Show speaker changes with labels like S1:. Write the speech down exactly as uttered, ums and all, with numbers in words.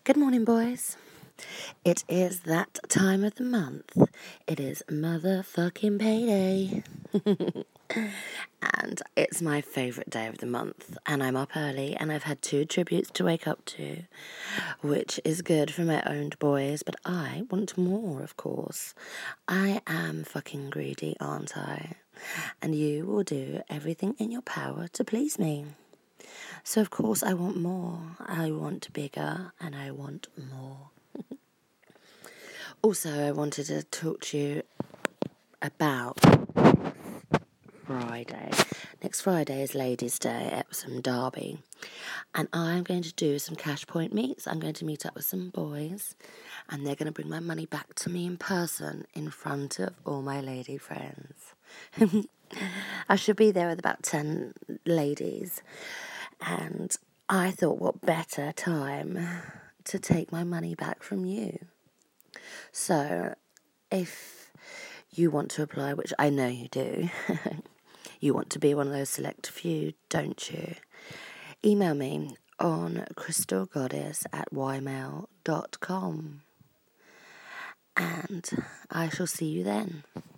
S1: Good morning, boys. It is that time of the month. It is motherfucking payday. And it's my favourite day of the month. And I'm up early and I've had two tributes to wake up to, which is good for my owned boys, but I want more, of course. I am fucking greedy, aren't I? And you will do everything in your power to please me. So, of course, I want more. I want bigger and I want more. Also, I wanted to talk to you about Friday. Next Friday is Ladies' Day at Epsom Derby. And I'm going to do some cash point meets. I'm going to meet up with some boys. And they're going to bring my money back to me in person in front of all my lady friends. I should be there with about ten ladies. And I thought, what better time to take my money back from you? So, if you want to apply, which I know you do, you want to be one of those select few, don't you? Email me on crystalgoddess at ymail dot com. And I shall see you then.